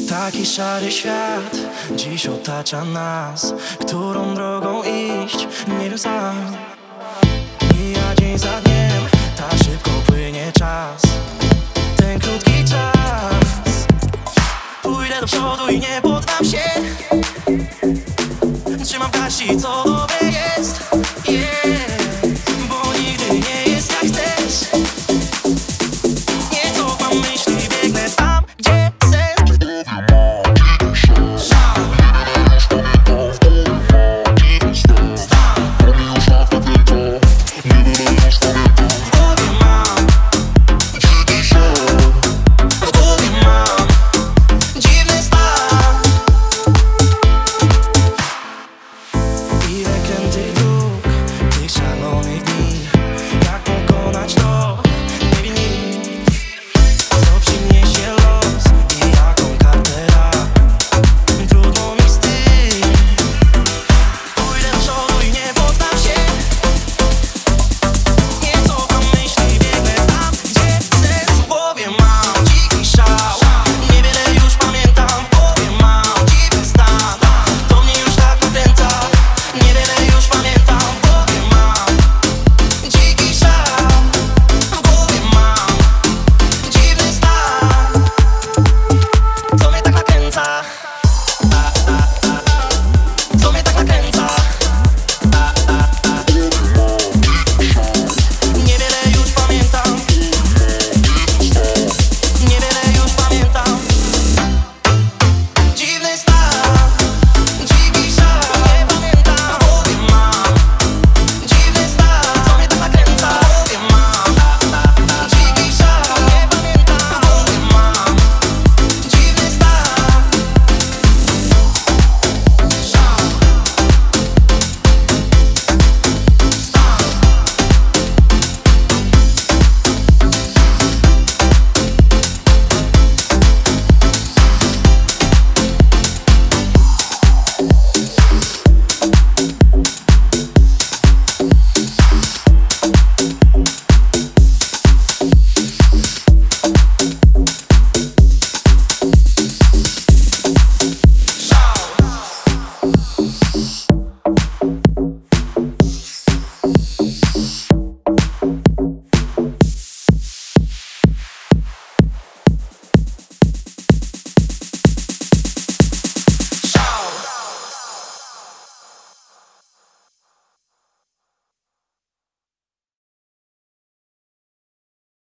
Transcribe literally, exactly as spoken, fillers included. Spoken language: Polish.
Taki szary świat dziś otacza nas. Którą drogą iść, nie wiem sam. Mija dzień za dniem, tak szybko płynie czas. Ten krótki czas. Pójdę do przodu i nie poddam się.